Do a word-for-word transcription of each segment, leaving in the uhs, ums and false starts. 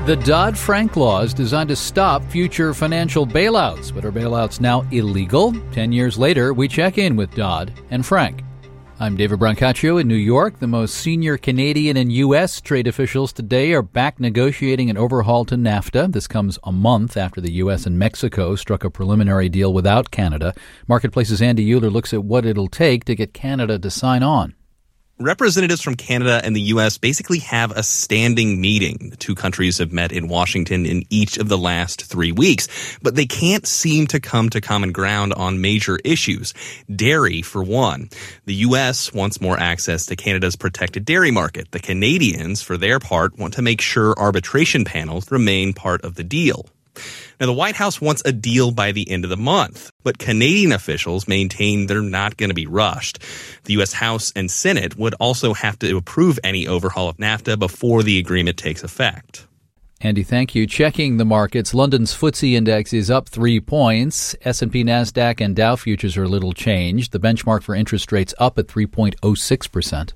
The Dodd-Frank law is designed to stop future financial bailouts, but are bailouts now illegal? Ten years later, we check in with Dodd and Frank. I'm David Brancaccio in New York. The most senior Canadian and U S trade officials today are back negotiating an overhaul to NAFTA. This comes a month after the U S and Mexico struck a preliminary deal without Canada. Marketplace's Andy Euler looks at what it'll take to get Canada to sign on. Representatives from Canada and the U S basically have a standing meeting. The two countries have met in Washington in each of the last three weeks, but they can't seem to come to common ground on major issues. Dairy, for one. The U S wants more access to Canada's protected dairy market. The Canadians, for their part, want to make sure arbitration panels remain part of the deal. Now, the White House wants a deal by the end of the month, but Canadian officials maintain they're not going to be rushed. The U S House and Senate would also have to approve any overhaul of NAFTA before the agreement takes effect. Andy, thank you. Checking the markets, London's F T S E index is up three points. S and P, NASDAQ, and Dow futures are a little changed. The benchmark for interest rates up at three point oh six percent.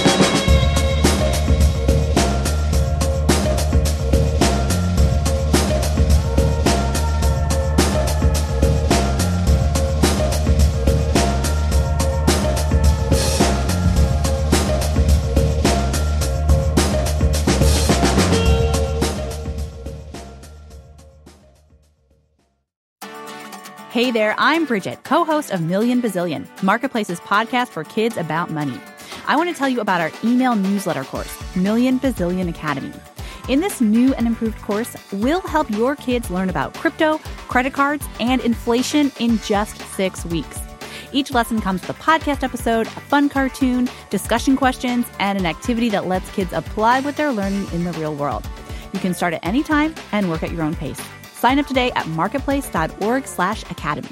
Hey there, I'm Bridget, co-host of Million Bazillion, Marketplace's podcast for kids about money. I want to tell you about our email newsletter course, Million Bazillion Academy. In this new and improved course, we'll help your kids learn about crypto, credit cards, and inflation in just six weeks. Each lesson comes with a podcast episode, a fun cartoon, discussion questions, and an activity that lets kids apply what they're learning in the real world. You can start at any time and work at your own pace. Sign up today at marketplace.org slash academy.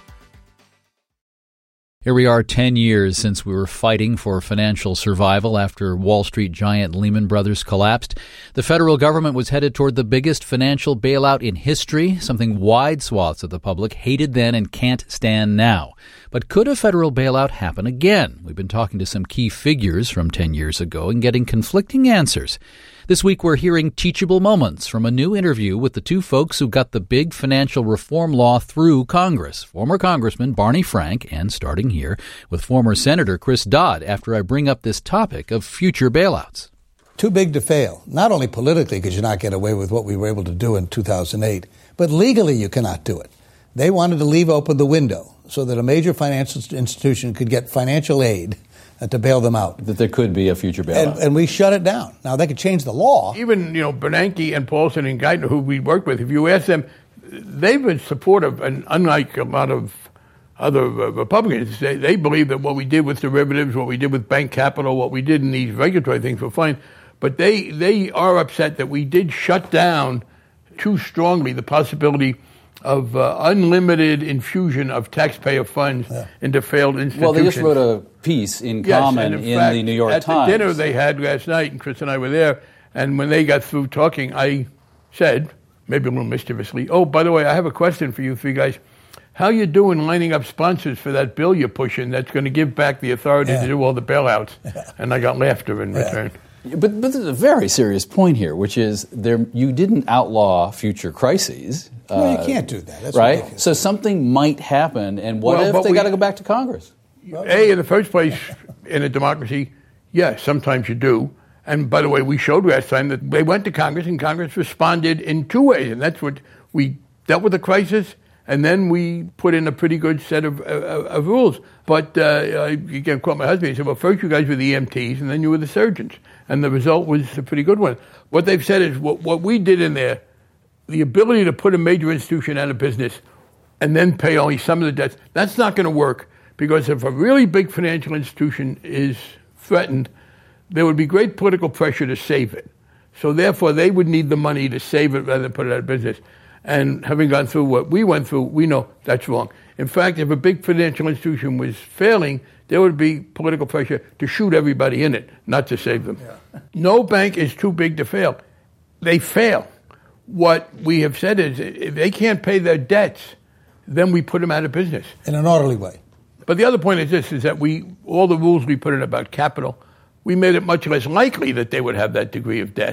Here we are ten years since we were fighting for financial survival after Wall Street giant Lehman Brothers collapsed. The federal government was headed toward the biggest financial bailout in history, something wide swaths of the public hated then and can't stand now. But could a federal bailout happen again? We've been talking to some key figures from ten years ago and getting conflicting answers. This week we're hearing teachable moments from a new interview with the two folks who got the big financial reform law through Congress, former Congressman Barney Frank, and starting here with former Senator Chris Dodd, after I bring up this topic of future bailouts. Too big to fail, not only politically because you not get away with what we were able to do in two thousand eight, but legally you cannot do it. They wanted to leave open the window so that a major financial institution could get financial aid Uh, to bail them out. That there could be a future bailout. And, and we shut it down. Now, they could change the law. Even, you know, Bernanke and Paulson and Geithner, who we worked with, if you ask them, they've been supportive, and unlike a lot of other uh, Republicans, they, they believe that what we did with derivatives, what we did with bank capital, what we did in these regulatory things were fine. But they, they are upset that we did shut down too strongly the possibility of uh, unlimited infusion of taxpayer funds yeah. into failed institutions. Well, they just wrote a piece in yes, Common in, in fact, the New York at Times. At the dinner they had last night, and Chris and I were there, and when they got through talking, I said, maybe a little mischievously, oh, by the way, I have a question for you three guys. How you doing lining up sponsors for that bill you're pushing that's going to give back the authority yeah. to do all the bailouts? Yeah. And I got laughter in yeah. return. But, but there's a very serious point here, which is there you didn't outlaw future crises. No, uh, you can't do that. That's right? ridiculous. So something might happen, and what well, if they we, got to go back to Congress? A, in the first place, in a democracy, yes, sometimes you do. And by the way, we showed last time that they went to Congress, and Congress responded in two ways. And that's what we dealt with the crisis, and then we put in a pretty good set of, of, of rules. But uh, you can quote my husband. He said, well, first you guys were the E M Ts, and then you were the surgeons. And the result was a pretty good one. What they've said is what, what we did in there, the ability to put a major institution out of business and then pay only some of the debts, that's not going to work, because if a really big financial institution is threatened, there would be great political pressure to save it. So therefore, they would need the money to save it rather than put it out of business. And having gone through what we went through, we know that's wrong. In fact, if a big financial institution was failing, there would be political pressure to shoot everybody in it, not to save them. Yeah. No bank is too big to fail. They fail. What we have said is if they can't pay their debts, then we put them out of business. In an orderly way. But the other point is this, is that we all the rules we put in about capital, we made it much less likely that they would have that degree of debt.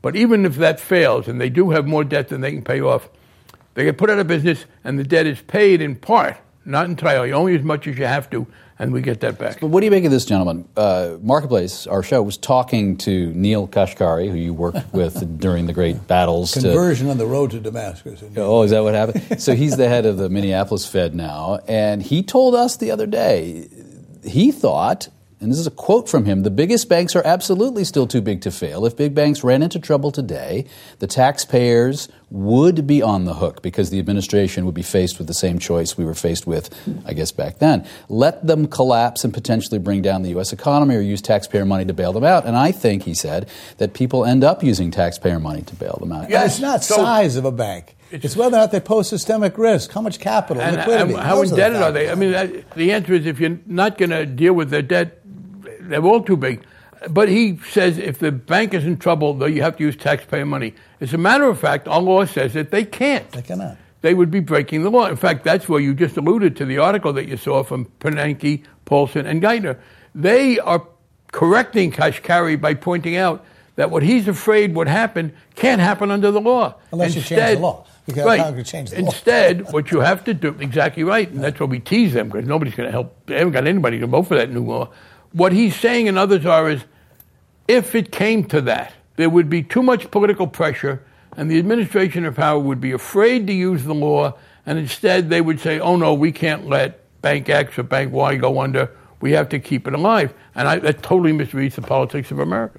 But even if that fails and they do have more debt than they can pay off, they get put out of business and the debt is paid in part, not entirely, only as much as you have to, and we get that back. But what do you make of this, gentleman? Uh, Marketplace, our show, was talking to Neil Kashkari, who you worked with during the great battles. Conversion to, on the road to Damascus. Oh, is that what happened? So he's the head of the Minneapolis Fed now, and he told us the other day, he thought, and this is a quote from him, the biggest banks are absolutely still too big to fail. If big banks ran into trouble today, the taxpayers would be on the hook because the administration would be faced with the same choice we were faced with, I guess, back then. Let them collapse and potentially bring down the U S economy or use taxpayer money to bail them out. And I think, he said, that people end up using taxpayer money to bail them out. Yeah, it's not so, size of a bank. It's, it's whether or not they pose systemic risk, how much capital, and, liquidity. And how indebted are they? I mean, that, the answer is if you're not going to deal with their debt, they're all too big. But he says if the bank is in trouble, though, you have to use taxpayer money. As a matter of fact, our law says that they can't. They cannot. They would be breaking the law. In fact, that's where you just alluded to the article that you saw from Bernanke, Paulson, and Geithner. They are correcting Kashkari by pointing out that what he's afraid would happen can't happen under the law. Unless Instead, you change the law. You can't right. change the Instead, law. what you have to do, exactly right, and that's why we tease them, because nobody's going to help. They haven't got anybody to vote for that new law. What he's saying and others are is, if it came to that, there would be too much political pressure, and the administration of power would be afraid to use the law, and instead they would say, oh, no, we can't let Bank X or Bank Y go under. We have to keep it alive. And I, that totally misreads the politics of America.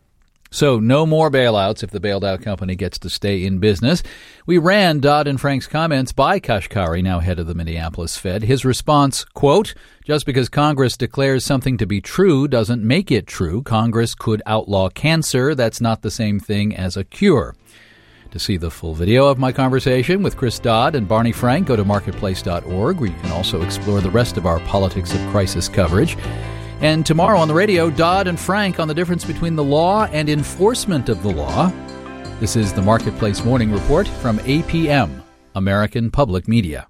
So no more bailouts if the bailed out company gets to stay in business. We ran Dodd and Frank's comments by Kashkari, now head of the Minneapolis Fed. His response, quote, just because Congress declares something to be true doesn't make it true. Congress could outlaw cancer. That's not the same thing as a cure. To see the full video of my conversation with Chris Dodd and Barney Frank, go to marketplace dot org, where you can also explore the rest of our Politics of Crisis coverage. And tomorrow on the radio, Dodd and Frank on the difference between the law and enforcement of the law. This is the Marketplace Morning Report from A P M, American Public Media.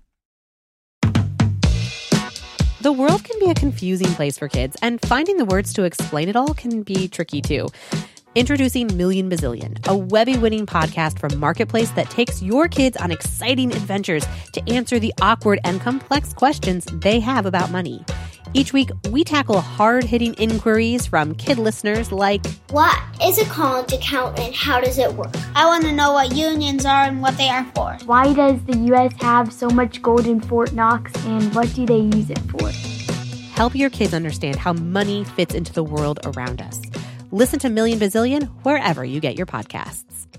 The world can be a confusing place for kids, and finding the words to explain it all can be tricky too. Introducing Million Bazillion, a Webby-winning podcast from Marketplace that takes your kids on exciting adventures to answer the awkward and complex questions they have about money. Each week, we tackle hard-hitting inquiries from kid listeners like, what is a college account and how does it work? I want to know what unions are and what they are for. Why does the U S have so much gold in Fort Knox and what do they use it for? Help your kids understand how money fits into the world around us. Listen to Million Bazillion wherever you get your podcasts.